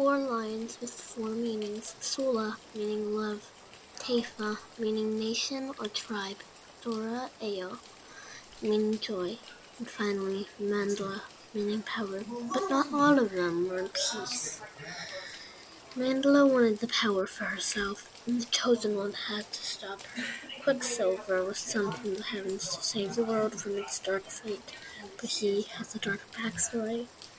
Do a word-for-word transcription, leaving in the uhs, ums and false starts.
four lines with four meanings: Sula, meaning love; Taifa, meaning nation or tribe; Sora Eo, meaning joy; and finally Mandala, meaning power. But not all of them were in peace. Mandala wanted the power for herself, and the Chosen One had to stop her. Quicksilver was sent from the heavens to save the world from its dark fate, but he has a dark backstory.